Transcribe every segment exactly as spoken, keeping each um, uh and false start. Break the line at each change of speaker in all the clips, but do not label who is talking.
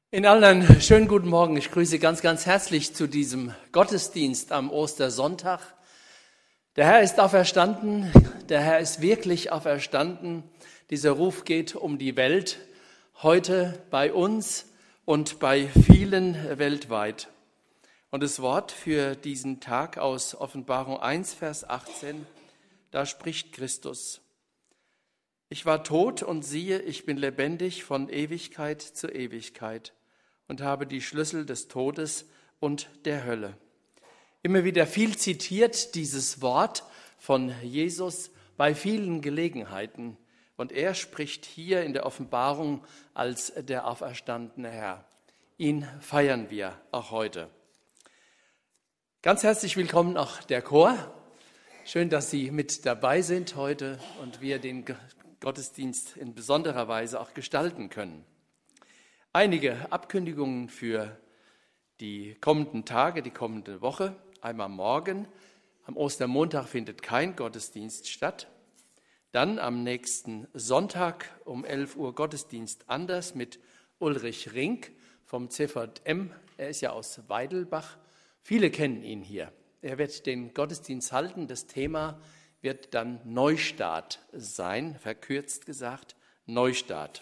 Ihnen allen einen schönen guten Morgen. Ich grüße ganz, ganz herzlich zu diesem Gottesdienst am Ostersonntag. Der Herr ist auferstanden, der Herr ist wirklich auferstanden. Dieser Ruf geht um die Welt, heute bei uns und bei vielen weltweit. Und das Wort für diesen Tag aus Offenbarung eins, Vers achtzehn, da spricht Christus. Ich war tot und siehe, ich bin lebendig von Ewigkeit zu Ewigkeit und habe die Schlüssel des Todes und der Hölle. Immer wieder viel zitiert dieses Wort von Jesus bei vielen Gelegenheiten. Und er spricht hier in der Offenbarung als der auferstandene Herr. Ihn feiern wir auch heute. Ganz herzlich willkommen auch der Chor. Schön, dass Sie mit dabei sind heute und wir den Gottesdienst in besonderer Weise auch gestalten können. Einige Abkündigungen für die kommenden Tage, die kommende Woche. Einmal morgen, am Ostermontag findet kein Gottesdienst statt. Dann am nächsten Sonntag um elf Uhr Gottesdienst anders mit Ulrich Rink vom C V M. Er ist ja aus Weidelbach. Viele kennen ihn hier. Er wird den Gottesdienst halten. Das Thema wird dann Neustart sein, verkürzt gesagt, Neustart.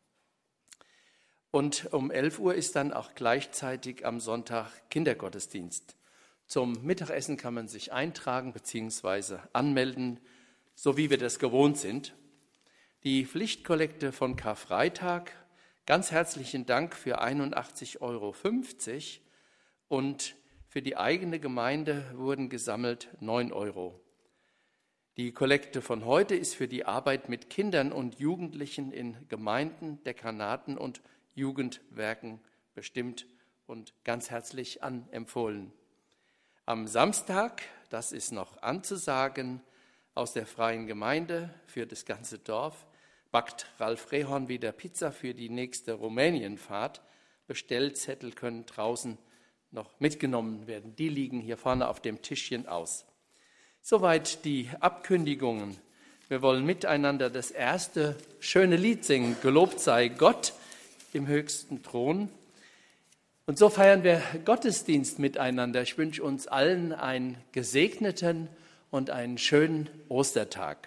Und um elf Uhr ist dann auch gleichzeitig am Sonntag Kindergottesdienst. Zum Mittagessen kann man sich eintragen bzw. anmelden, so wie wir das gewohnt sind. Die Pflichtkollekte von Karfreitag, ganz herzlichen Dank für einundachtzig Euro fünfzig und für die eigene Gemeinde wurden gesammelt neun Euro. Die Kollekte von heute ist für die Arbeit mit Kindern und Jugendlichen in Gemeinden, Dekanaten und Jugendwerken bestimmt und ganz herzlich anempfohlen. Am Samstag, das ist noch anzusagen, aus der Freien Gemeinde für das ganze Dorf, backt Ralf Rehorn wieder Pizza für die nächste Rumänienfahrt. Bestellzettel können draußen noch mitgenommen werden. Die liegen hier vorne auf dem Tischchen aus. Soweit die Abkündigungen. Wir wollen miteinander das erste schöne Lied singen, Gelobt sei Gott im höchsten Thron. Und so feiern wir Gottesdienst miteinander. Ich wünsche uns allen einen gesegneten und einen schönen Ostertag.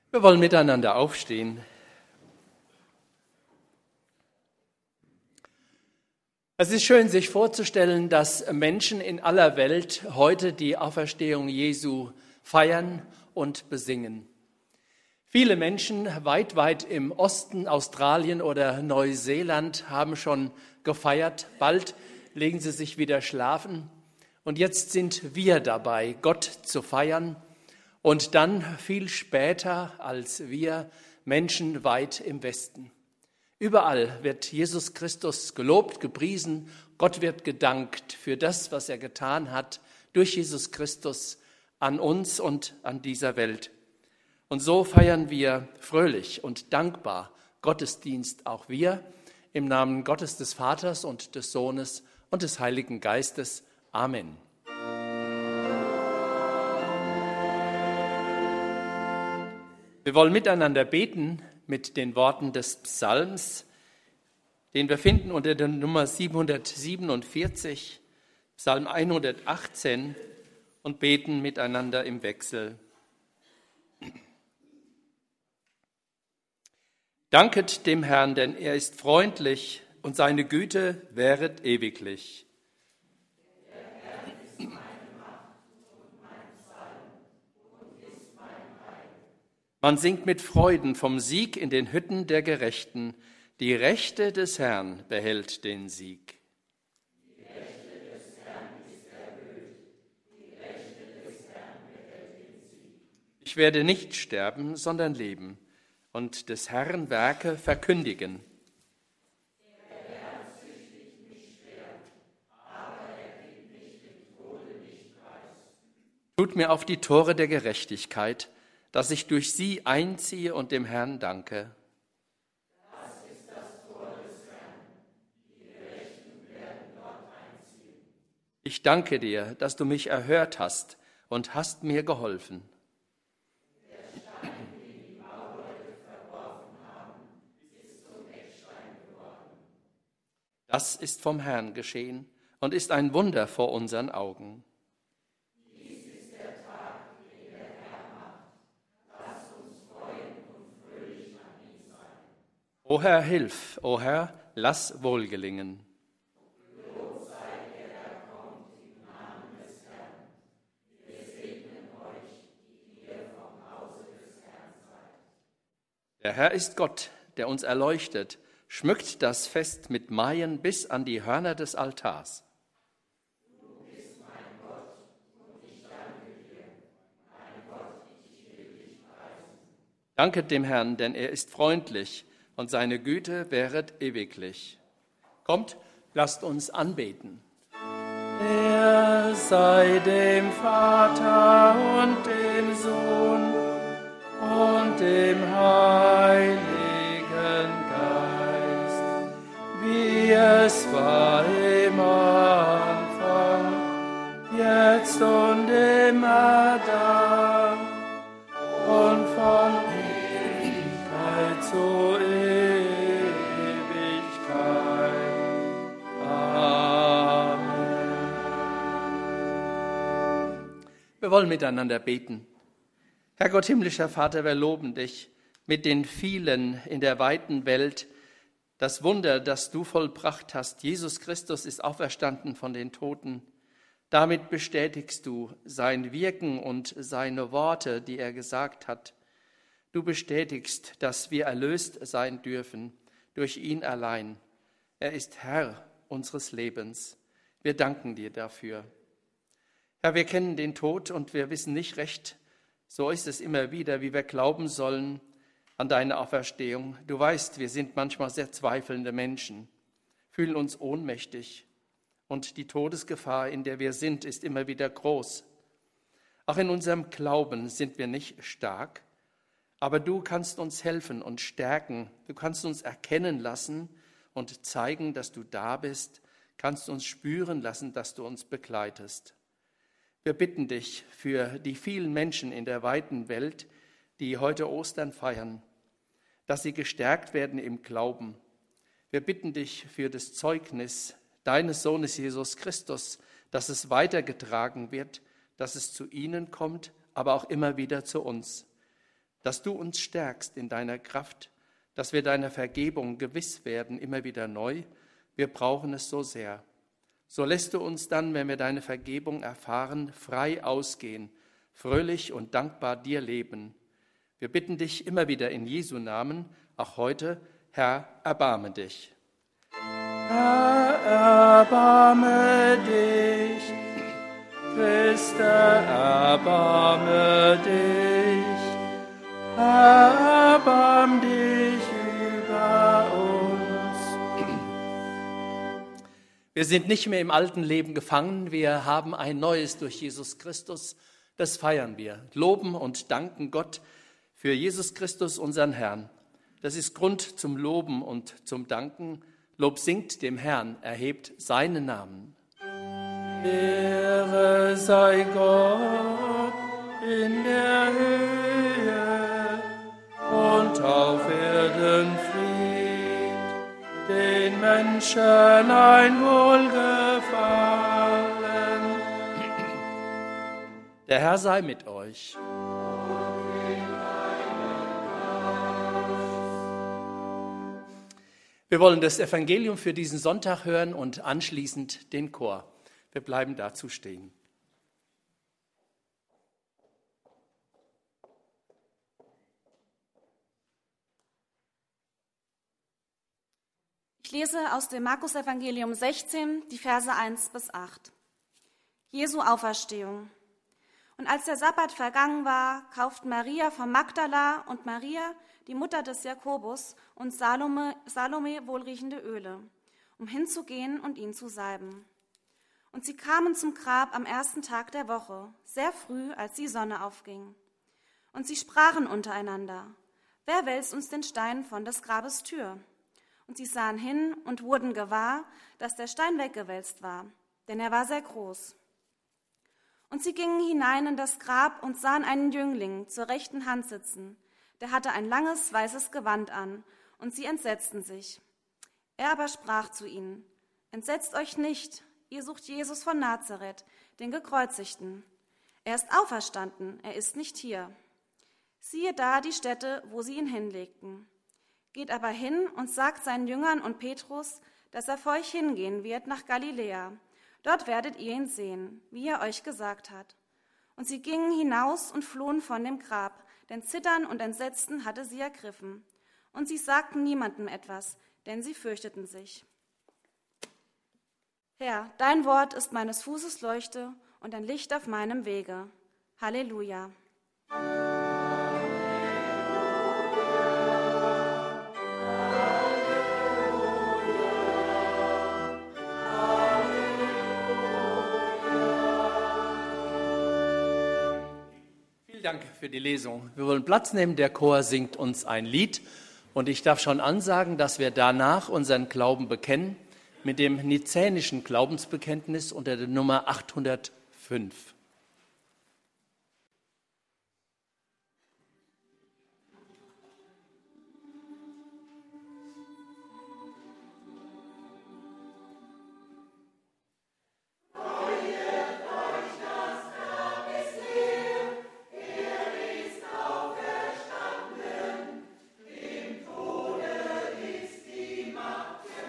Wir wollen miteinander aufstehen. Es ist schön, sich vorzustellen, dass Menschen in aller Welt heute die Auferstehung Jesu feiern und besingen. Viele Menschen weit, weit im Osten, Australien oder Neuseeland haben schon gefeiert. Bald legen sie sich wieder schlafen. Und jetzt sind wir dabei, Gott zu feiern. Und dann viel später als wir Menschen weit im Westen. Überall wird Jesus Christus gelobt, gepriesen. Gott wird gedankt für das, was er getan hat durch Jesus Christus an uns und an dieser Welt. Und so feiern wir fröhlich und dankbar Gottesdienst auch wir im Namen Gottes des Vaters und des Sohnes und des Heiligen Geistes. Amen. Wir wollen miteinander beten mit den Worten des Psalms, den wir finden unter der Nummer siebenhundertsiebenundvierzig, Psalm hundertachtzehn, und beten miteinander im Wechsel. Danket dem Herrn, denn er ist freundlich und seine Güte währet ewiglich. Man singt mit Freuden vom Sieg in den Hütten der Gerechten. Die Rechte des Herrn behält den Sieg. Die Rechte des Herrn ist erhöht. Die Rechte des Herrn behält den Sieg. Ich werde nicht sterben, sondern leben und des Herrn Werke verkündigen. Der Herr züchtigt mich schwer, aber er gibt mich dem Tode nicht preis. Tut mir auf die Tore der Gerechtigkeit, dass ich durch sie einziehe und dem Herrn danke. Das ist das Tor des Herrn. Die Gerechten werden dort einziehen. Ich danke dir, dass du mich erhört hast und hast mir geholfen. Der Stein, den die Bauleute verworfen haben, ist zum Eckstein geworden. Das ist vom Herrn geschehen und ist ein Wunder vor unseren Augen. O Herr, hilf, o Herr, lass wohlgelingen. Gelobt sei der, der kommt im Namen des Herrn. Wir segnen euch, die ihr vom Hause des Herrn seid. Der Herr ist Gott, der uns erleuchtet, schmückt das Fest mit Maien bis an die Hörner des Altars. Du bist mein Gott, und ich danke dir, mein Gott, ich will dich preisen. Danket dem Herrn, denn er ist freundlich, und seine Güte währet ewiglich. Kommt, lasst uns anbeten. Er sei dem Vater und dem Sohn und dem Heiligen Geist, wie es war im Anfang, jetzt und immer da und von Ewigkeit zu Wir wollen miteinander beten. Herr Gott, himmlischer Vater, wir loben dich mit den vielen in der weiten Welt. Das Wunder, das du vollbracht hast, Jesus Christus ist auferstanden von den Toten. Damit bestätigst du sein Wirken und seine Worte, die er gesagt hat. Du bestätigst, dass wir erlöst sein dürfen durch ihn allein. Er ist Herr unseres Lebens. Wir danken dir dafür. Herr, wir kennen den Tod und wir wissen nicht recht, so ist es immer wieder, wie wir glauben sollen an deine Auferstehung. Du weißt, wir sind manchmal sehr zweifelnde Menschen, fühlen uns ohnmächtig und die Todesgefahr, in der wir sind, ist immer wieder groß. Auch in unserem Glauben sind wir nicht stark, aber du kannst uns helfen und stärken. Du kannst uns erkennen lassen und zeigen, dass du da bist, kannst uns spüren lassen, dass du uns begleitest. Wir bitten dich für die vielen Menschen in der weiten Welt, die heute Ostern feiern, dass sie gestärkt werden im Glauben. Wir bitten dich für das Zeugnis deines Sohnes Jesus Christus, dass es weitergetragen wird, dass es zu ihnen kommt, aber auch immer wieder zu uns. dass du uns stärkst in deiner Kraft, dass wir deiner Vergebung gewiss werden, immer wieder neu. Wir brauchen es so sehr. So lässt du uns dann, wenn wir deine Vergebung erfahren, frei ausgehen, fröhlich und dankbar dir leben. Wir bitten dich immer wieder in Jesu Namen, auch heute, Herr, erbarme dich.
Herr, erbarme dich. Christe, erbarme dich. Herr, erbarm dich über uns.
Wir sind nicht mehr im alten Leben gefangen, wir haben ein neues durch Jesus Christus. Das feiern wir, loben und danken Gott für Jesus Christus, unseren Herrn. Das ist Grund zum Loben und zum Danken. Lob singt dem Herrn, erhebt seinen Namen.
Ehre sei Gott in der Höhe und auf Erden Fried, den Menschen ein Wohlgefallen.
Der Herr sei mit euch. Wir wollen das Evangelium für diesen Sonntag hören und anschließend den Chor. Wir bleiben dazu stehen.
Ich lese aus dem Markus-Evangelium sechzehn, die Verse eins bis acht. Jesu Auferstehung. Und als der Sabbat vergangen war, kauften Maria von Magdala und Maria, die Mutter des Jakobus, und Salome, Salome wohlriechende Öle, um hinzugehen und ihn zu salben. Und sie kamen zum Grab am ersten Tag der Woche, sehr früh, als die Sonne aufging. Und sie sprachen untereinander: Wer wälzt uns den Stein von des Grabes Tür? Und sie sahen hin und wurden gewahr, dass der Stein weggewälzt war, denn er war sehr groß. Und sie gingen hinein in das Grab und sahen einen Jüngling zur rechten Hand sitzen. Der hatte ein langes, weißes Gewand an, und sie entsetzten sich. Er aber sprach zu ihnen: Entsetzt euch nicht, ihr sucht Jesus von Nazareth, den Gekreuzigten. Er ist auferstanden, er ist nicht hier. Siehe da die Stätte, wo sie ihn hinlegten. Geht aber hin und sagt seinen Jüngern und Petrus, dass er vor euch hingehen wird nach Galiläa. Dort werdet ihr ihn sehen, wie er euch gesagt hat. Und sie gingen hinaus und flohen von dem Grab, denn Zittern und Entsetzen hatte sie ergriffen. Und sie sagten niemandem etwas, denn sie fürchteten sich. Herr, dein Wort ist meines Fußes Leuchte und ein Licht auf meinem Wege. Halleluja.
Vielen Dank für die Lesung. Wir wollen Platz nehmen. Der Chor singt uns ein Lied. Und ich darf schon ansagen, dass wir danach unseren Glauben bekennen mit dem nizänischen Glaubensbekenntnis unter der Nummer achthundertfünf.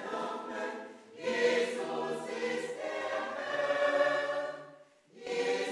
Jesus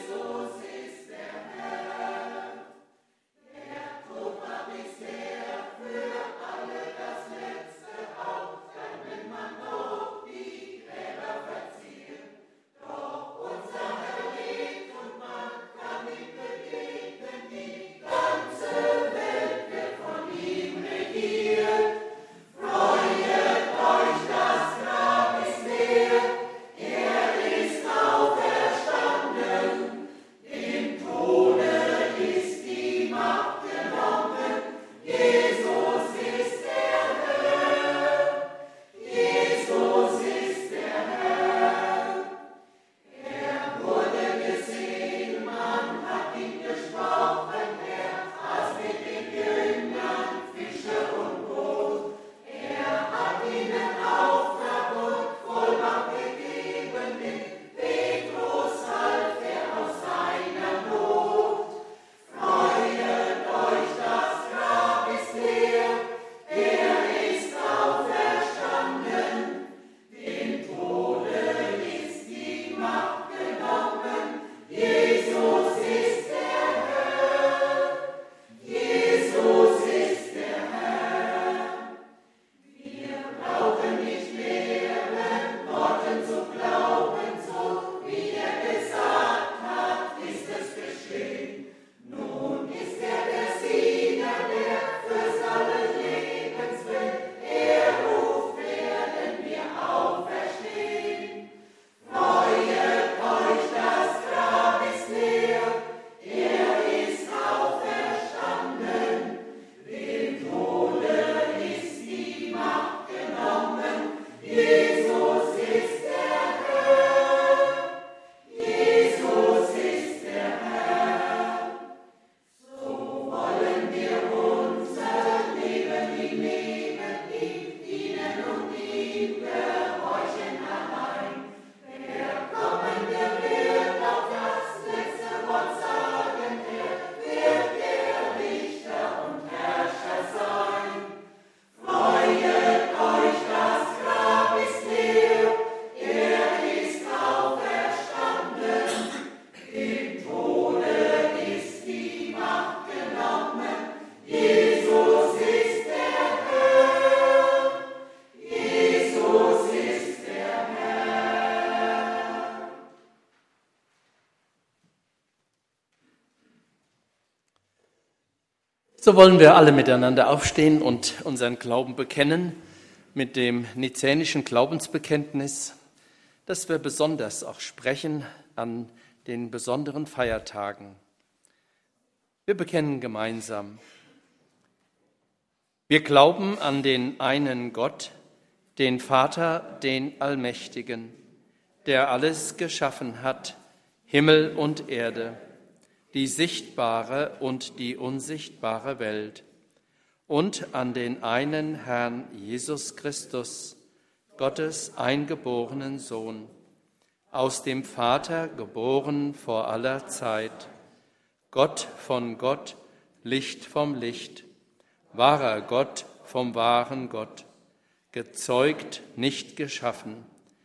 So wollen wir alle miteinander aufstehen und unseren Glauben bekennen mit dem nizänischen Glaubensbekenntnis, das wir besonders auch sprechen an den besonderen Feiertagen. Wir bekennen gemeinsam. Wir glauben an den einen Gott, den Vater, den Allmächtigen, der alles geschaffen hat, Himmel und Erde, die sichtbare und die unsichtbare Welt, und an den einen Herrn Jesus Christus, Gottes eingeborenen Sohn, aus dem Vater geboren vor aller Zeit, Gott von Gott, Licht vom Licht, wahrer Gott vom wahren Gott, gezeugt, nicht geschaffen,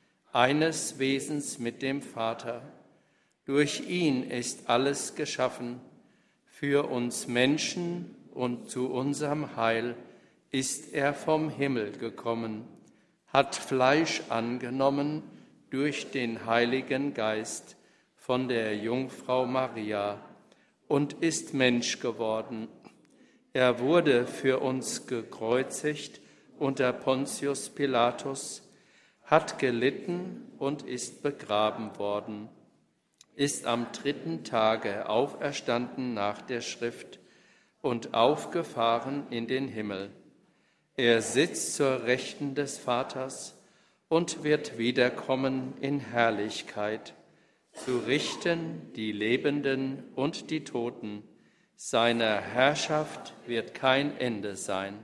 eines Wesens mit dem Vater. Durch ihn ist alles geschaffen. Für uns Menschen und zu unserem Heil ist er vom Himmel gekommen, hat Fleisch angenommen durch den Heiligen Geist von der Jungfrau Maria und ist Mensch geworden. Er wurde für uns gekreuzigt unter Pontius Pilatus, hat gelitten und ist begraben worden, ist am dritten Tage auferstanden nach der Schrift und aufgefahren in den Himmel. Er sitzt zur Rechten des Vaters und wird wiederkommen in Herrlichkeit, zu richten die Lebenden und die Toten. Seiner Herrschaft wird kein Ende sein.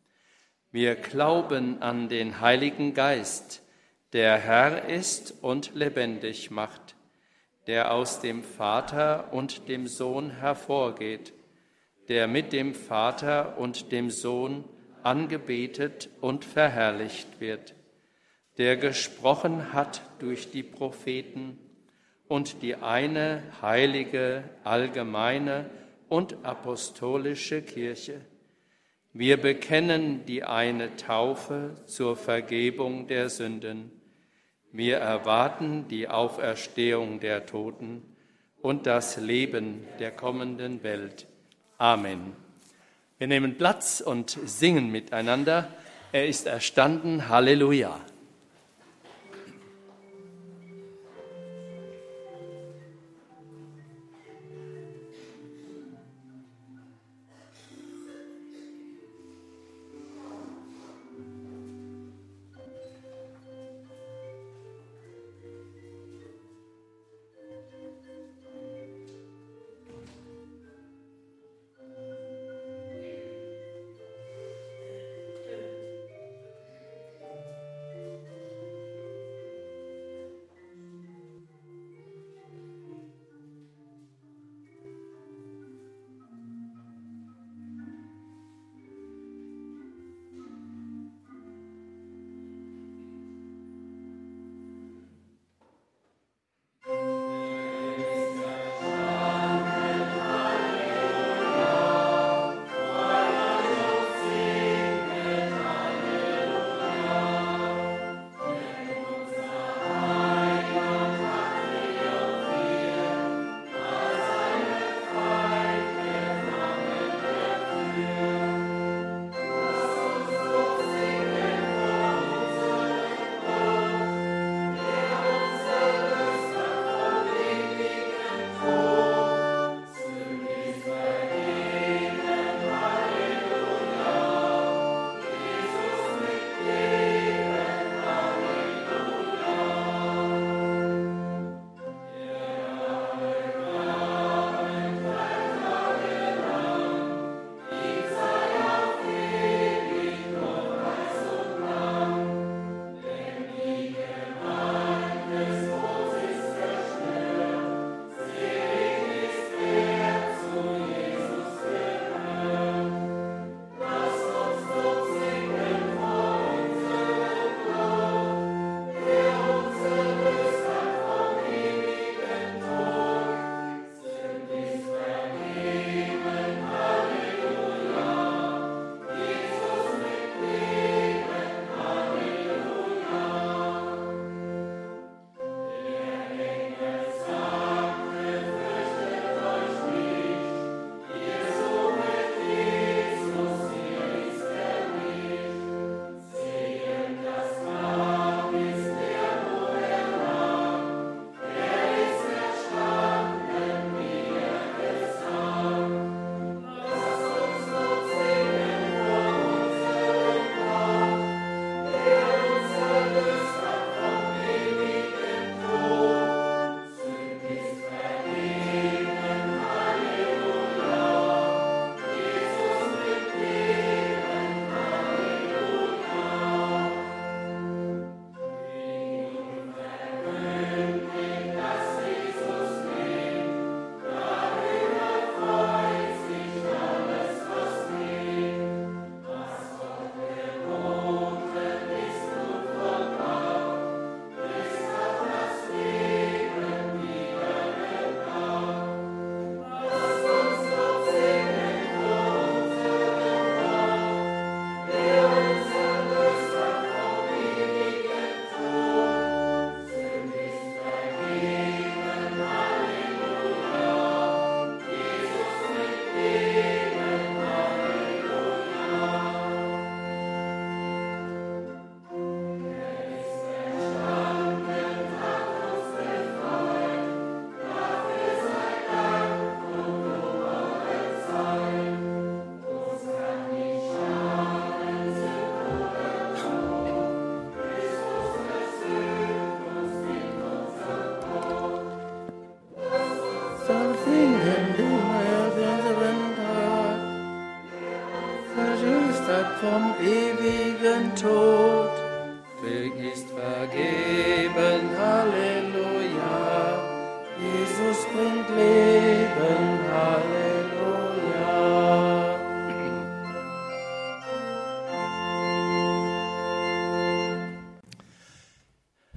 Wir glauben an den Heiligen Geist, der Herr ist und lebendig macht, der aus dem Vater und dem Sohn hervorgeht, der mit dem Vater und dem Sohn angebetet und verherrlicht wird, der gesprochen hat durch die Propheten und die eine heilige, allgemeine und apostolische Kirche. Wir bekennen die eine Taufe zur Vergebung der Sünden. Wir erwarten die Auferstehung der Toten und das Leben der kommenden Welt. Amen. Wir nehmen Platz und singen miteinander. Er ist erstanden. Halleluja.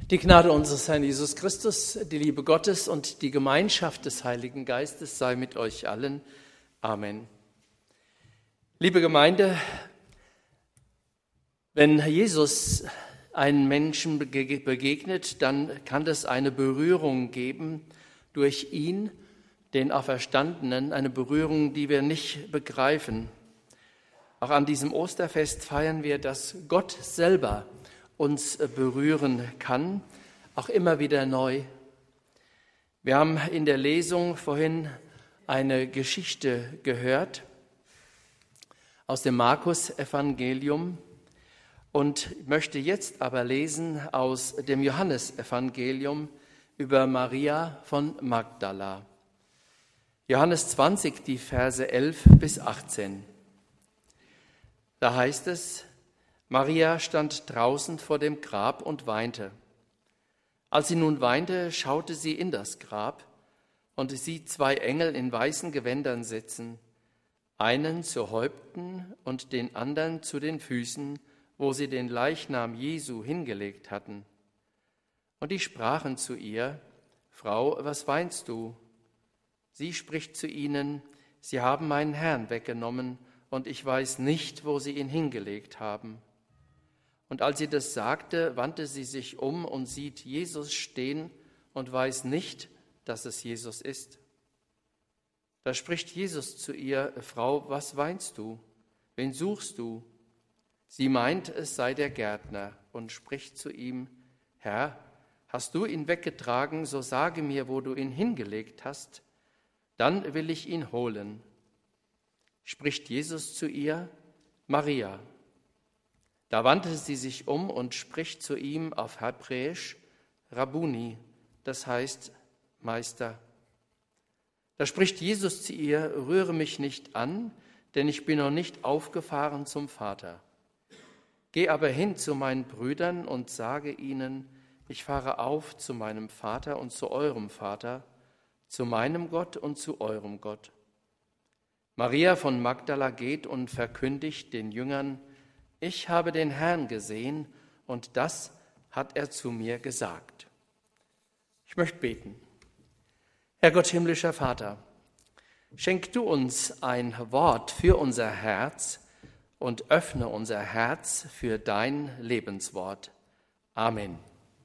Die Gnade unseres Herrn Jesus Christus, die Liebe Gottes und die Gemeinschaft des Heiligen Geistes sei mit euch allen. Amen. Liebe Gemeinde, wenn Jesus einem Menschen begegnet, dann kann es eine Berührung geben durch ihn, den Auferstandenen, eine Berührung, die wir nicht begreifen. Auch an diesem Osterfest feiern wir, dass Gott selber uns berühren kann, auch immer wieder neu. Wir haben in der Lesung vorhin eine Geschichte gehört aus dem Markus-Evangelium und möchte jetzt aber lesen aus dem Johannes-Evangelium über Maria von Magdala. Johannes zwanzig, die Verse elf bis achtzehn. Da heißt es: Maria stand draußen vor dem Grab und weinte. Als sie nun weinte, schaute sie in das Grab und sieht zwei Engel in weißen Gewändern sitzen, einen zu Häupten und den anderen zu den Füßen, wo sie den Leichnam Jesu hingelegt hatten. Und die sprachen zu ihr: Frau, was weinst du? Sie spricht zu ihnen: Sie haben meinen Herrn weggenommen, und ich weiß nicht, wo sie ihn hingelegt haben. Und als sie das sagte, wandte sie sich um und sieht Jesus stehen und weiß nicht, dass es Jesus ist. Da spricht Jesus zu ihr: Frau, was weinst du? Wen suchst du? Sie meint, es sei der Gärtner, und spricht zu ihm: Herr, hast du ihn weggetragen, so sage mir, wo du ihn hingelegt hast, dann will ich ihn holen. Spricht Jesus zu ihr: Maria. Da wandte sie sich um und spricht zu ihm auf Hebräisch: Rabbuni, das heißt Meister. Da spricht Jesus zu ihr: Rühre mich nicht an, denn ich bin noch nicht aufgefahren zum Vater. Geh aber hin zu meinen Brüdern und sage ihnen: Ich fahre auf zu meinem Vater und zu eurem Vater, zu meinem Gott und zu eurem Gott. Maria von Magdala geht und verkündigt den Jüngern: Ich habe den Herrn gesehen, und das hat er zu mir gesagt. Ich möchte beten. Herr Gott, himmlischer Vater, schenk du uns ein Wort für unser Herz und öffne unser Herz für dein Lebenswort. Amen.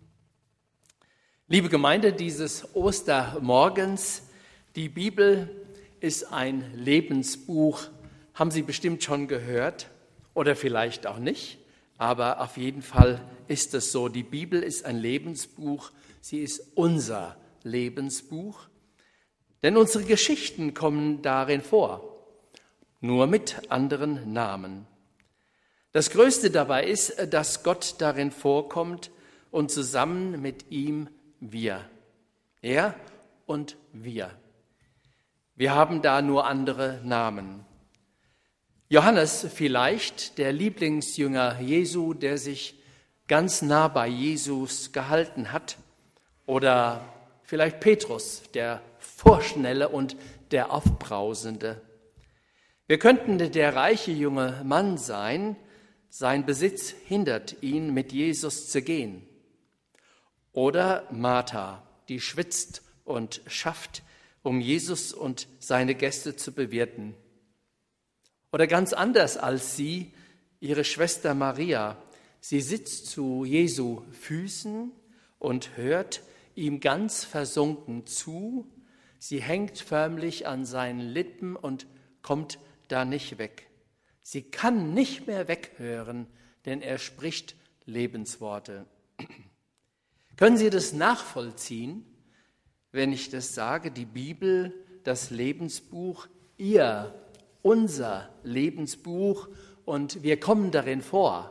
Liebe Gemeinde dieses Ostermorgens, die Bibel ist ein Lebensbuch, haben Sie bestimmt schon gehört. Oder vielleicht auch nicht, aber auf jeden Fall ist es so. Die Bibel ist ein Lebensbuch, sie ist unser Lebensbuch, denn unsere Geschichten kommen darin vor, nur mit anderen Namen. Das Größte dabei ist, dass Gott darin vorkommt und zusammen mit ihm wir. Er und wir. Wir haben da nur andere Namen. Johannes vielleicht, der Lieblingsjünger Jesu, der sich ganz nah bei Jesus gehalten hat. Oder vielleicht Petrus, der Vorschnelle und der Aufbrausende. Wir könnten der reiche junge Mann sein, sein Besitz hindert ihn, mit Jesus zu gehen. Oder Martha, die schwitzt und schafft, um Jesus und seine Gäste zu bewirten. Oder ganz anders als sie, ihre Schwester Maria. Sie sitzt zu Jesu Füßen und hört ihm ganz versunken zu. Sie hängt förmlich an seinen Lippen und kommt da nicht weg. Sie kann nicht mehr weghören, denn er spricht Lebensworte. Können Sie das nachvollziehen, wenn ich das sage? Die Bibel, das Lebensbuch, ihr unser Lebensbuch und wir kommen darin vor.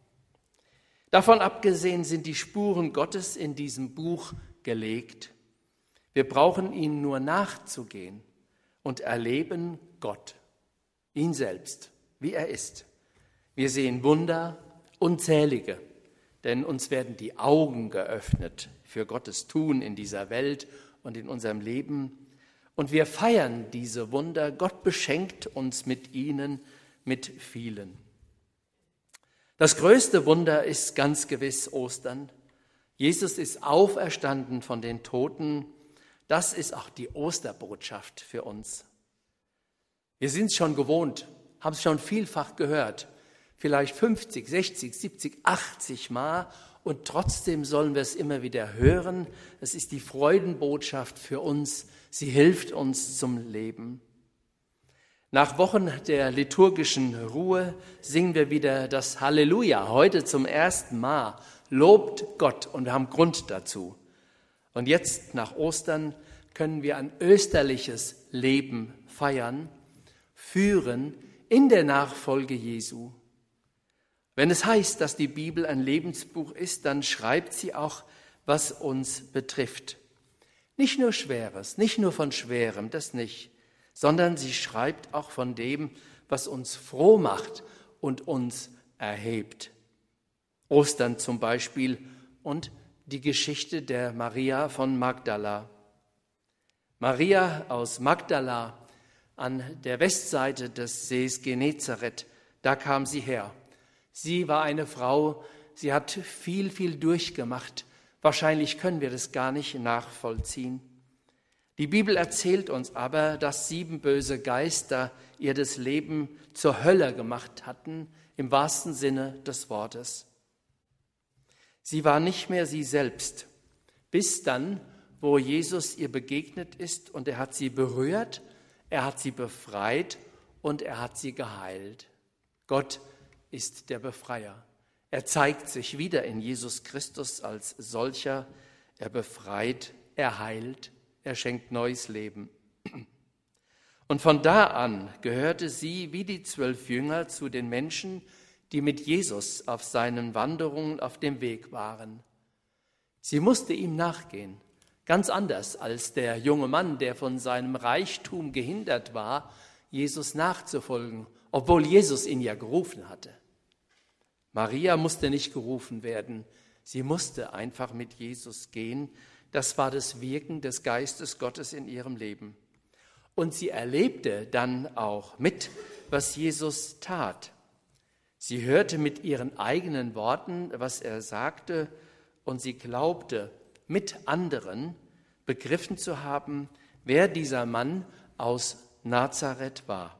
Davon abgesehen sind die Spuren Gottes in diesem Buch gelegt. Wir brauchen ihnen nur nachzugehen und erleben Gott, ihn selbst, wie er ist. Wir sehen Wunder, unzählige, denn uns werden die Augen geöffnet für Gottes Tun in dieser Welt und in unserem Leben. Und wir feiern diese Wunder. Gott beschenkt uns mit ihnen, mit vielen. Das größte Wunder ist ganz gewiss Ostern. Jesus ist auferstanden von den Toten. Das ist auch die Osterbotschaft für uns. Wir sind es schon gewohnt, haben es schon vielfach gehört, vielleicht fünfzig, sechzig, siebzig, achtzig Mal, und trotzdem sollen wir es immer wieder hören. Es ist die Freudenbotschaft für uns, sie hilft uns zum Leben. Nach Wochen der liturgischen Ruhe singen wir wieder das Halleluja, heute zum ersten Mal. Lobt Gott, und wir haben Grund dazu. Und jetzt nach Ostern können wir ein österliches Leben feiern, führen in der Nachfolge Jesu. Wenn es heißt, dass die Bibel ein Lebensbuch ist, dann schreibt sie auch, was uns betrifft. Nicht nur Schweres, nicht nur von Schwerem, das nicht, sondern sie schreibt auch von dem, was uns froh macht und uns erhebt. Ostern zum Beispiel und die Geschichte der Maria von Magdala. Maria aus Magdala an der Westseite des Sees Genezareth, da kam sie her. Sie war eine Frau, sie hat viel, viel durchgemacht. Wahrscheinlich können wir das gar nicht nachvollziehen. Die Bibel erzählt uns aber, dass sieben böse Geister ihr das Leben zur Hölle gemacht hatten, im wahrsten Sinne des Wortes. Sie war nicht mehr sie selbst, bis dann, wo Jesus ihr begegnet ist und er hat sie berührt, er hat sie befreit und er hat sie geheilt. Gott ist der Befreier. Er zeigt sich wieder in Jesus Christus als solcher. Er befreit, er heilt, er schenkt neues Leben. Und von da an gehörte sie wie die zwölf Jünger zu den Menschen, die mit Jesus auf seinen Wanderungen auf dem Weg waren. Sie musste ihm nachgehen, ganz anders als der junge Mann, der von seinem Reichtum gehindert war, Jesus nachzufolgen, obwohl Jesus ihn ja gerufen hatte. Maria musste nicht gerufen werden, sie musste einfach mit Jesus gehen. Das war das Wirken des Geistes Gottes in ihrem Leben. Und sie erlebte dann auch mit, was Jesus tat. Sie hörte mit ihren eigenen Worten, was er sagte, und sie glaubte, mit anderen begriffen zu haben, wer dieser Mann aus Nazareth war.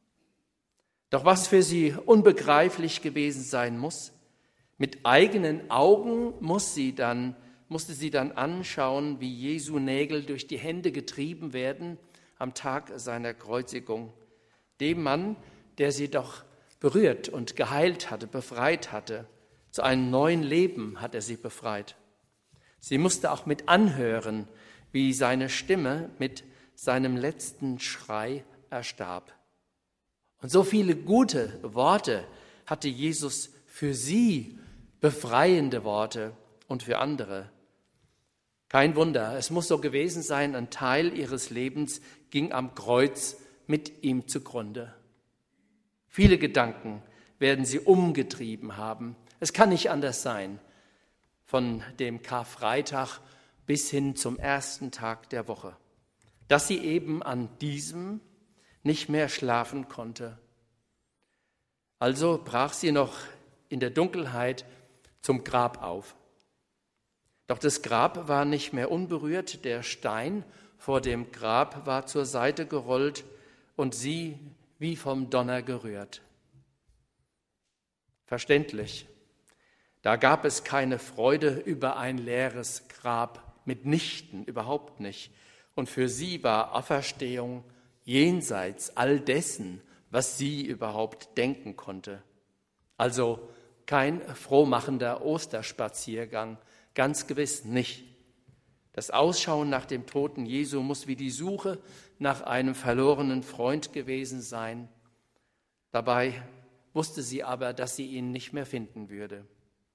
Doch was für sie unbegreiflich gewesen sein muss, mit eigenen Augen muss sie dann, musste sie dann anschauen, wie Jesu Nägel durch die Hände getrieben werden am Tag seiner Kreuzigung. Dem Mann, der sie doch berührt und geheilt hatte, befreit hatte. Zu einem neuen Leben hat er sie befreit. Sie musste auch mit anhören, wie seine Stimme mit seinem letzten Schrei erstarb. Und so viele gute Worte hatte Jesus für sie, befreiende Worte und für andere. Kein Wunder, es muss so gewesen sein, ein Teil ihres Lebens ging am Kreuz mit ihm zugrunde. Viele Gedanken werden sie umgetrieben haben. Es kann nicht anders sein, von dem Karfreitag bis hin zum ersten Tag der Woche, dass sie eben an diesem nicht mehr schlafen konnte. Also brach sie noch in der Dunkelheit zum Grab auf. Doch das Grab war nicht mehr unberührt, der Stein vor dem Grab war zur Seite gerollt und sie wie vom Donner gerührt. Verständlich, da gab es keine Freude über ein leeres Grab, mitnichten, überhaupt nicht. Und für sie war Auferstehung jenseits all dessen, was sie überhaupt denken konnte. Also kein frohmachender Osterspaziergang, ganz gewiss nicht. Das Ausschauen nach dem toten Jesu muss wie die Suche nach einem verlorenen Freund gewesen sein. Dabei wusste sie aber, dass sie ihn nicht mehr finden würde.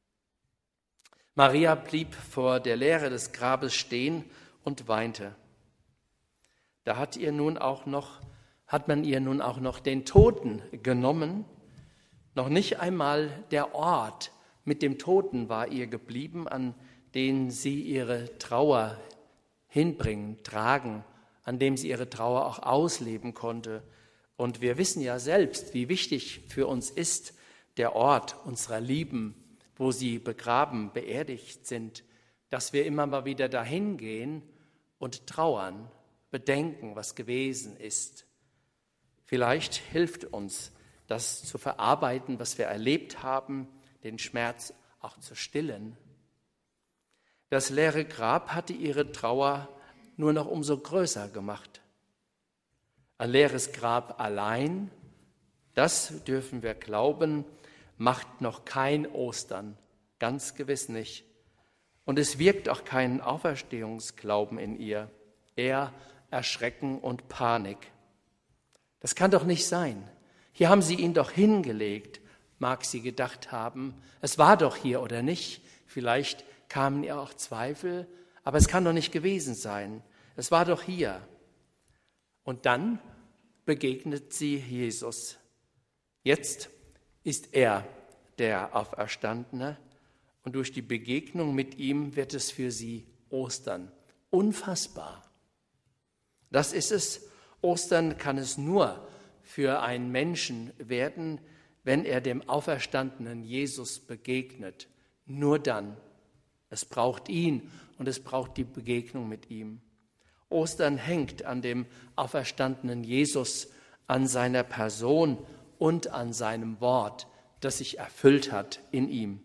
Maria blieb vor der Leere des Grabes stehen und weinte. Da hat ihr nun auch noch, hat man ihr nun auch noch den Toten genommen. Noch nicht einmal der Ort mit dem Toten war ihr geblieben, an den sie ihre Trauer hinbringen, tragen, an dem sie ihre Trauer auch ausleben konnte. Und wir wissen ja selbst, wie wichtig für uns ist der Ort unserer Lieben, wo sie begraben, beerdigt sind. dass wir immer mal wieder dahin gehen und trauern, bedenken, was gewesen ist. Vielleicht hilft uns, das zu verarbeiten, was wir erlebt haben, den Schmerz auch zu stillen. Das leere Grab hatte ihre Trauer nur noch umso größer gemacht. Ein leeres Grab allein, das dürfen wir glauben, macht noch kein Ostern, ganz gewiss nicht. Und es wirkt auch keinen Auferstehungsglauben in ihr, eher Erschrecken und Panik. Das kann doch nicht sein. Hier haben sie ihn doch hingelegt, mag sie gedacht haben. Es war doch hier oder nicht. Vielleicht kamen ihr auch Zweifel, aber es kann doch nicht gewesen sein. Es war doch hier. Und dann begegnet sie Jesus. Jetzt ist er der Auferstandene und durch die Begegnung mit ihm wird es für sie Ostern. Unfassbar. Das ist es. Ostern kann es nur für einen Menschen werden, wenn er dem auferstandenen Jesus begegnet. Nur dann. Es braucht ihn und es braucht die Begegnung mit ihm. Ostern hängt an dem auferstandenen Jesus, an seiner Person und an seinem Wort, das sich erfüllt hat in ihm.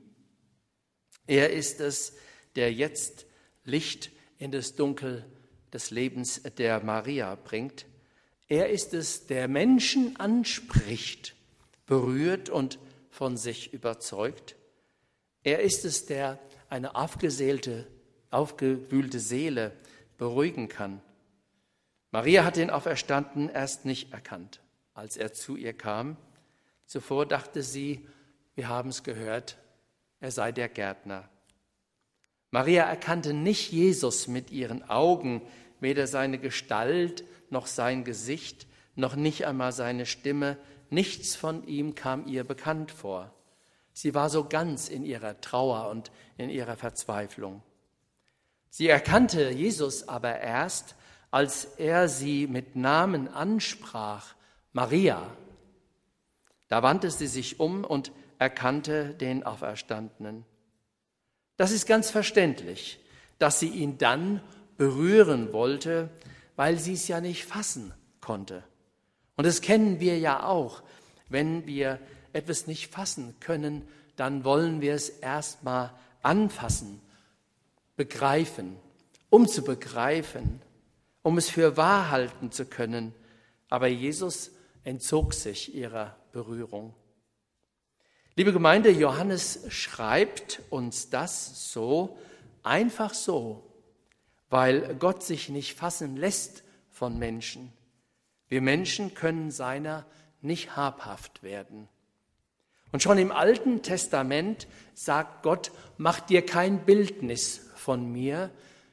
Er ist es, der jetzt Licht in das Dunkel des Lebens der Maria bringt. Er ist es, der Menschen anspricht, berührt und von sich überzeugt. Er ist es, der eine aufgeseelte, aufgewühlte Seele beruhigen kann. Maria hat den Auferstandenen erst nicht erkannt, als er zu ihr kam. Zuvor dachte sie, wir haben es gehört, er sei der Gärtner. Maria erkannte nicht Jesus mit ihren Augen, weder seine Gestalt noch sein Gesicht, noch nicht einmal seine Stimme. Nichts von ihm kam ihr bekannt vor. Sie war so ganz in ihrer Trauer und in ihrer Verzweiflung. Sie erkannte Jesus aber erst, als er sie mit Namen ansprach, Maria. Da wandte sie sich um und erkannte den Auferstandenen. Das ist ganz verständlich, dass sie ihn dann berühren wollte, weil sie es ja nicht fassen konnte. Und das kennen wir ja auch. Wenn wir etwas nicht fassen können, dann wollen wir es erstmal anfassen, begreifen, um zu begreifen, um es für wahr halten zu können. Aber Jesus entzog sich ihrer Berührung. Liebe Gemeinde, Johannes schreibt uns das so, einfach so, weil Gott sich nicht fassen lässt von Menschen. Wir Menschen können seiner nicht habhaft werden. Und schon im Alten Testament sagt Gott, mach dir kein Bildnis von mir.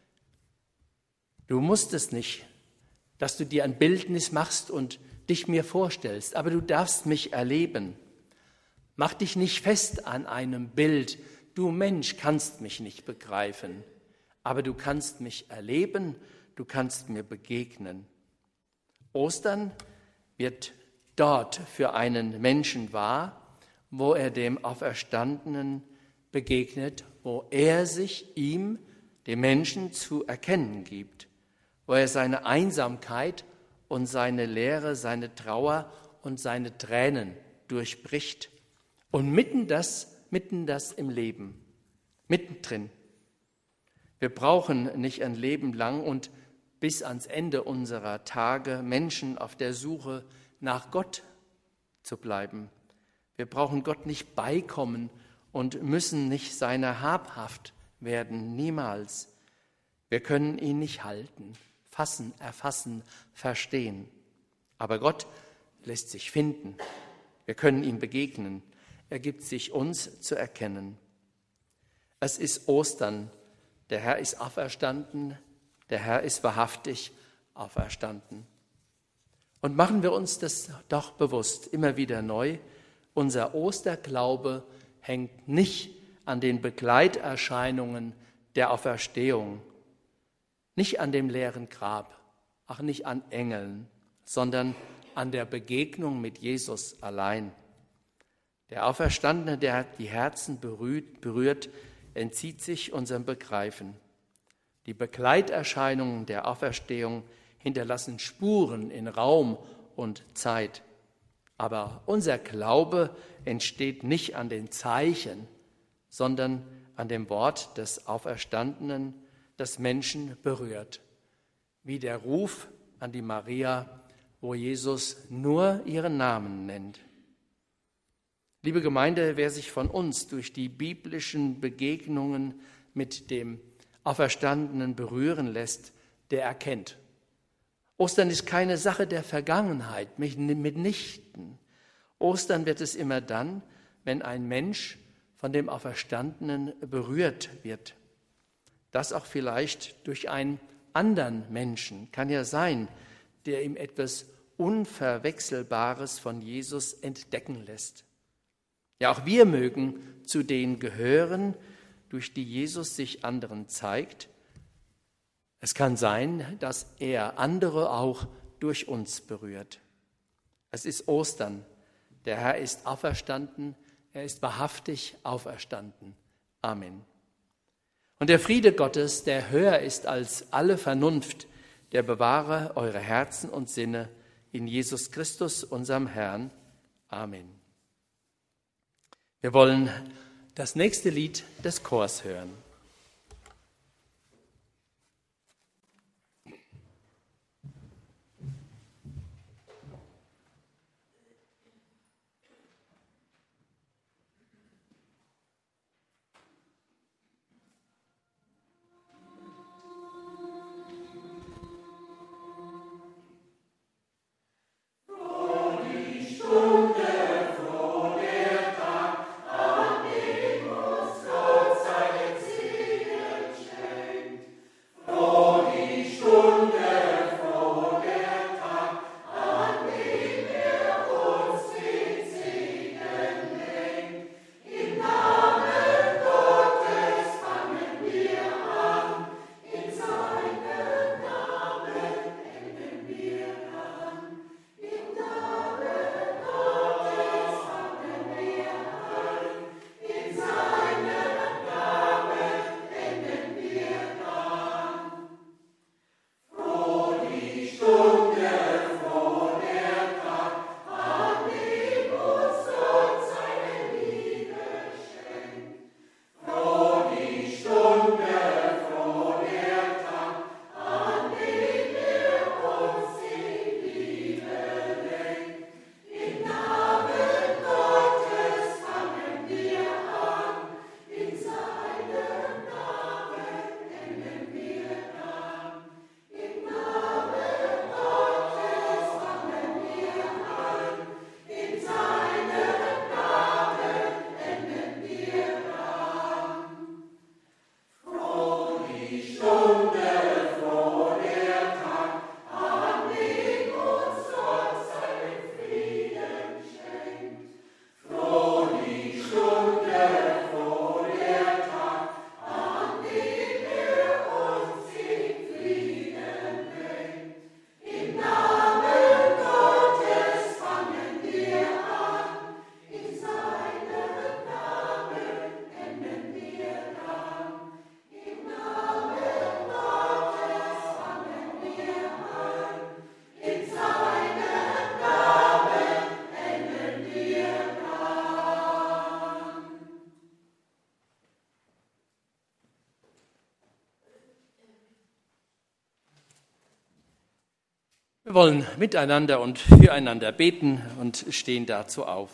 Du musst es nicht, dass du dir ein Bildnis machst und dich mir vorstellst, aber du darfst mich erleben. Mach dich nicht fest an einem Bild. Du Mensch kannst mich nicht begreifen, aber du kannst mich erleben, du kannst mir begegnen. Ostern wird dort für einen Menschen wahr, wo er dem Auferstandenen begegnet, wo er sich ihm, dem Menschen, zu erkennen gibt, wo er seine Einsamkeit und seine Leere, seine Trauer und seine Tränen durchbricht. Und mitten das, mitten das im Leben, mittendrin. Wir brauchen nicht ein Leben lang und bis ans Ende unserer Tage Menschen auf der Suche nach Gott zu bleiben. Wir brauchen Gott nicht beikommen und müssen nicht seiner habhaft werden, niemals. Wir können ihn nicht halten, fassen, erfassen, verstehen. Aber Gott lässt sich finden. Wir können ihm begegnen. Er gibt sich uns zu erkennen. Es ist Ostern. Der Herr ist auferstanden. Der Herr ist wahrhaftig auferstanden. Und machen wir uns das doch bewusst, immer wieder neu. Unser Osterglaube hängt nicht an den Begleiterscheinungen der Auferstehung, nicht an dem leeren Grab, auch nicht an Engeln, sondern an der Begegnung mit Jesus allein. Der Auferstandene, der hat die Herzen berührt, berührt, entzieht sich unserem Begreifen. Die Begleiterscheinungen der Auferstehung hinterlassen Spuren in Raum und Zeit. Aber unser Glaube entsteht nicht an den Zeichen, sondern an dem Wort des Auferstandenen, das Menschen berührt. Wie der Ruf an die Maria, wo Jesus nur ihren Namen nennt. Liebe Gemeinde, wer sich von uns durch die biblischen Begegnungen mit dem Auferstandenen berühren lässt, der erkennt. Ostern ist keine Sache der Vergangenheit, mitnichten. Ostern wird es immer dann, wenn ein Mensch von dem Auferstandenen berührt wird. Das auch vielleicht durch einen anderen Menschen, kann ja sein, der ihm etwas Unverwechselbares von Jesus entdecken lässt. Ja, auch wir mögen zu denen gehören, durch die Jesus sich anderen zeigt. Es kann sein, dass er andere auch durch uns berührt. Es ist Ostern. Der Herr ist auferstanden. Er ist wahrhaftig auferstanden. Amen. Und der Friede Gottes, der höher ist als alle Vernunft, der bewahre eure Herzen und Sinne in Jesus Christus, unserem Herrn. Amen. Wir wollen das nächste Lied des Chors hören. Wir wollen miteinander und füreinander beten und stehen dazu auf.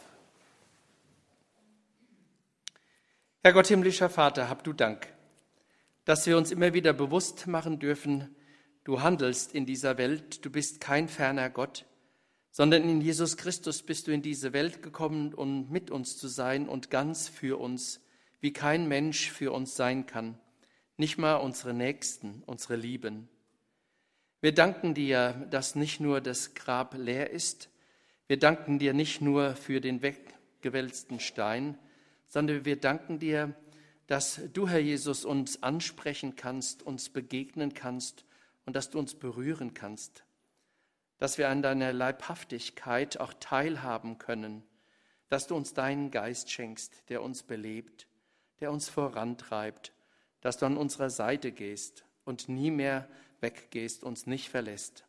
Herr Gott, himmlischer Vater, hab du Dank, dass wir uns immer wieder bewusst machen dürfen, du handelst in dieser Welt, du bist kein ferner Gott, sondern in Jesus Christus bist du in diese Welt gekommen, um mit uns zu sein und ganz für uns, wie kein Mensch für uns sein kann, nicht mal unsere Nächsten, unsere Lieben. Wir danken dir, dass nicht nur das Grab leer ist, wir danken dir nicht nur für den weggewälzten Stein, sondern wir danken dir, dass du, Herr Jesus, uns ansprechen kannst, uns begegnen kannst und dass du uns berühren kannst, dass wir an deiner Leibhaftigkeit auch teilhaben können, dass du uns deinen Geist schenkst, der uns belebt, der uns vorantreibt, dass du an unserer Seite gehst und nie mehr weggehst, uns nicht verlässt.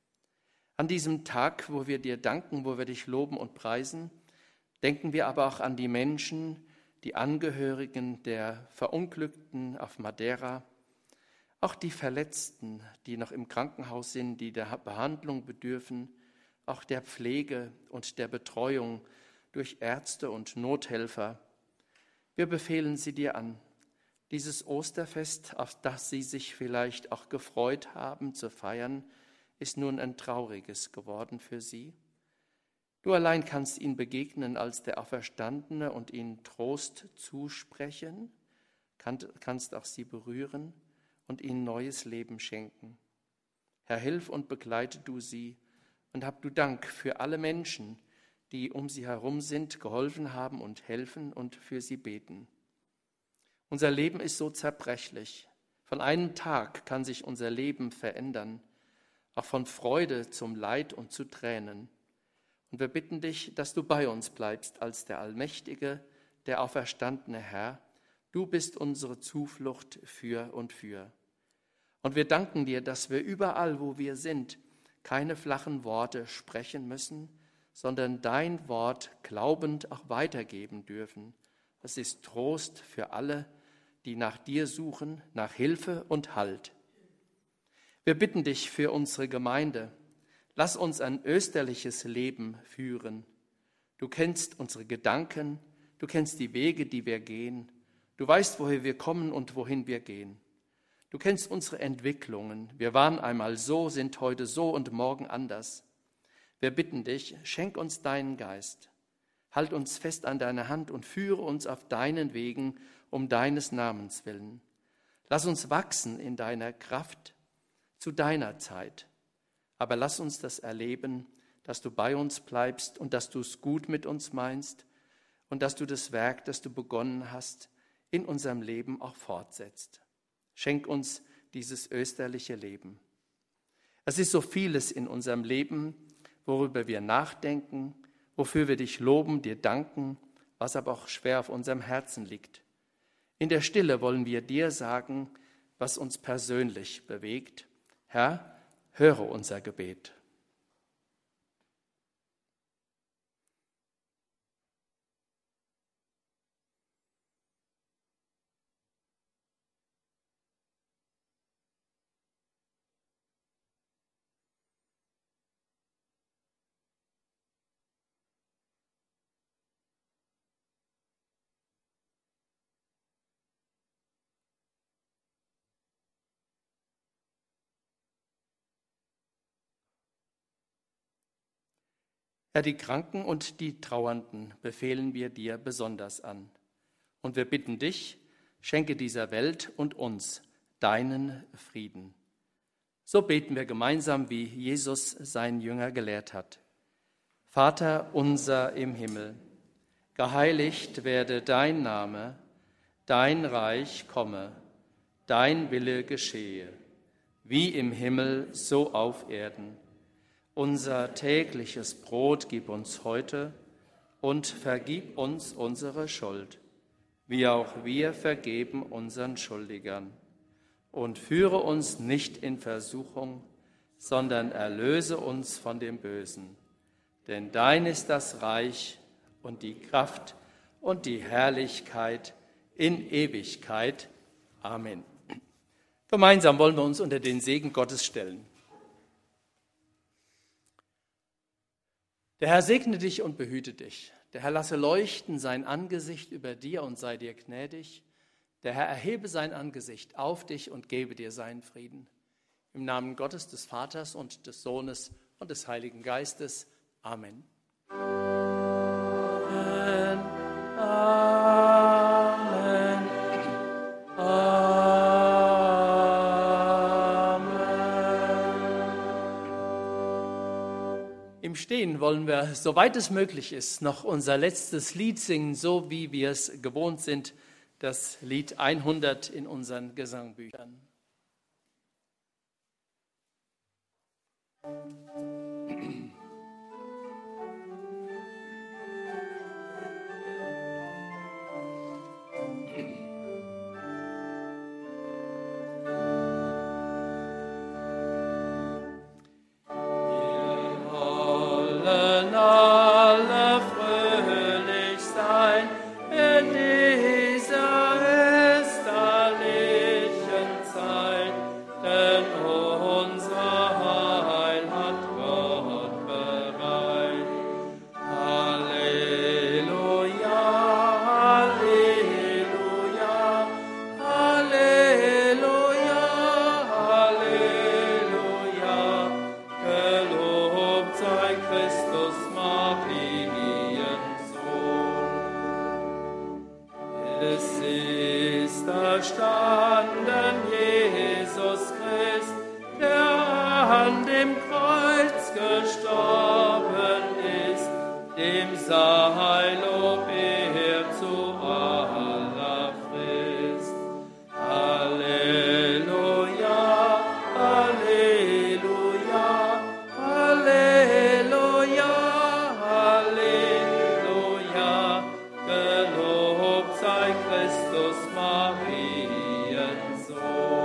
An diesem Tag, wo wir dir danken, wo wir dich loben und preisen, denken wir aber auch an die Menschen, die Angehörigen der Verunglückten auf Madeira, auch die Verletzten, die noch im Krankenhaus sind, die der Behandlung bedürfen, auch der Pflege und der Betreuung durch Ärzte und Nothelfer. Wir befehlen sie dir an. Dieses Osterfest, auf das sie sich vielleicht auch gefreut haben zu feiern, ist nun ein trauriges geworden für sie. Du allein kannst ihnen begegnen als der Auferstandene und ihnen Trost zusprechen, kannst auch sie berühren und ihnen neues Leben schenken. Herr, hilf und begleite du sie und hab du Dank für alle Menschen, die um sie herum sind, geholfen haben und helfen und für sie beten. Unser Leben ist so zerbrechlich. Von einem Tag kann sich unser Leben verändern, auch von Freude zum Leid und zu Tränen. Und wir bitten dich, dass du bei uns bleibst als der allmächtige, der auferstandene Herr. Du bist unsere Zuflucht für und für. Und wir danken dir, dass wir überall, wo wir sind, keine flachen Worte sprechen müssen, sondern dein Wort glaubend auch weitergeben dürfen. Es ist Trost für alle, die nach dir suchen, nach Hilfe und Halt. Wir bitten dich für unsere Gemeinde. Lass uns ein österliches Leben führen. Du kennst unsere Gedanken, du kennst die Wege, die wir gehen. Du weißt, woher wir kommen und wohin wir gehen. Du kennst unsere Entwicklungen. Wir waren einmal so, sind heute so und morgen anders. Wir bitten dich, schenk uns deinen Geist. Halt uns fest an deiner Hand und führe uns auf deinen Wegen um deines Namens willen. Lass uns wachsen in deiner Kraft zu deiner Zeit. Aber lass uns das erleben, dass du bei uns bleibst und dass du es gut mit uns meinst und dass du das Werk, das du begonnen hast, in unserem Leben auch fortsetzt. Schenk uns dieses österliche Leben. Es ist so vieles in unserem Leben, worüber wir nachdenken, wofür wir dich loben, dir danken, was aber auch schwer auf unserem Herzen liegt. In der Stille wollen wir dir sagen, was uns persönlich bewegt. Herr, höre unser Gebet. Herr, die Kranken und die Trauernden befehlen wir dir besonders an. Und wir bitten dich, schenke dieser Welt und uns deinen Frieden. So beten wir gemeinsam, wie Jesus seinen Jünger gelehrt hat. Vater unser im Himmel, geheiligt werde dein Name, dein Reich komme, dein Wille geschehe, wie im Himmel, so auf Erden. Unser tägliches Brot gib uns heute und vergib uns unsere Schuld, wie auch wir vergeben unseren Schuldigern. Und führe uns nicht in Versuchung, sondern erlöse uns von dem Bösen. Denn dein ist das Reich und die Kraft und die Herrlichkeit in Ewigkeit. Amen. Gemeinsam wollen wir uns unter den Segen Gottes stellen. Der Herr segne dich und behüte dich. Der Herr lasse leuchten sein Angesicht über dir und sei dir gnädig. Der Herr erhebe sein Angesicht auf dich und gebe dir seinen Frieden. Im Namen Gottes, des Vaters und des Sohnes und des Heiligen Geistes. Amen.
Amen. Amen. Amen.
Im Stehen wollen wir, soweit es möglich ist, noch unser letztes Lied singen, so wie wir es gewohnt sind, das Lied hundert in unseren Gesangbüchern. Thank you.
Es ist erstanden Jesus Christ, der an dem Kreuz gestorben ist, dem sei Lob Ehre zu aller Frist. Halleluja, Halleluja, Halleluja, Halleluja, gelobt sei Christus, Mariens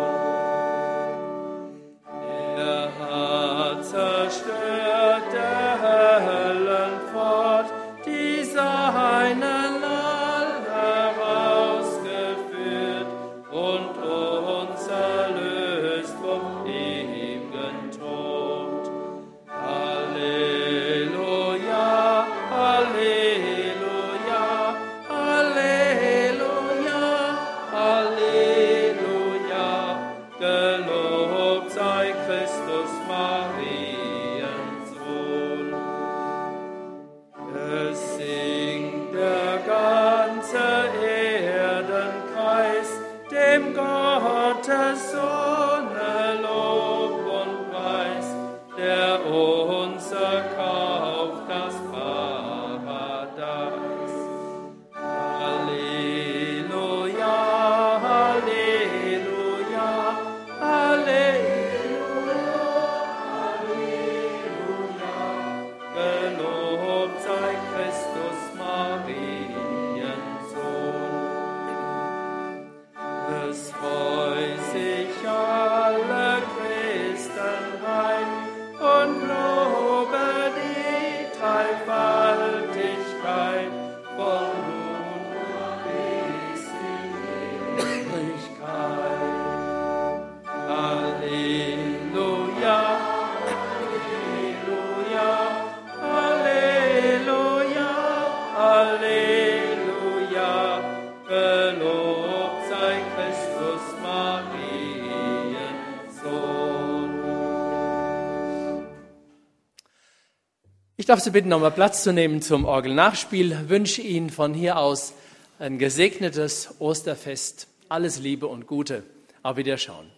Sohn. Er hat zerstört der Höllenpfort, die seinen all herausgeführt und uns erlöst vom ewigen Tod. Halleluja, Halleluja, Halleluja, Halleluja, gelobt sei Christus, Mariens Sohn. Es singt der ganze Erdenkreis dem Gottes Sohne Lob und Preis, der uns erkauft das Paradies. Halleluja, Halleluja, Halleluja, Halleluja, gelobt sei Christus, Mariens Sohn. Es freut sich alle Christen heim und lobe die Dreifaltigkeit von nun bis in Ewigkeit. Halleluja, Halleluja, Halleluja, Halleluja, gelobt sei Christus, Mariens Sohn.
Ich darf Sie bitten, nochmal Platz zu nehmen zum Orgelnachspiel. Wünsche Ihnen von hier aus ein gesegnetes Osterfest. Alles Liebe und Gute. Auf Wiederschauen.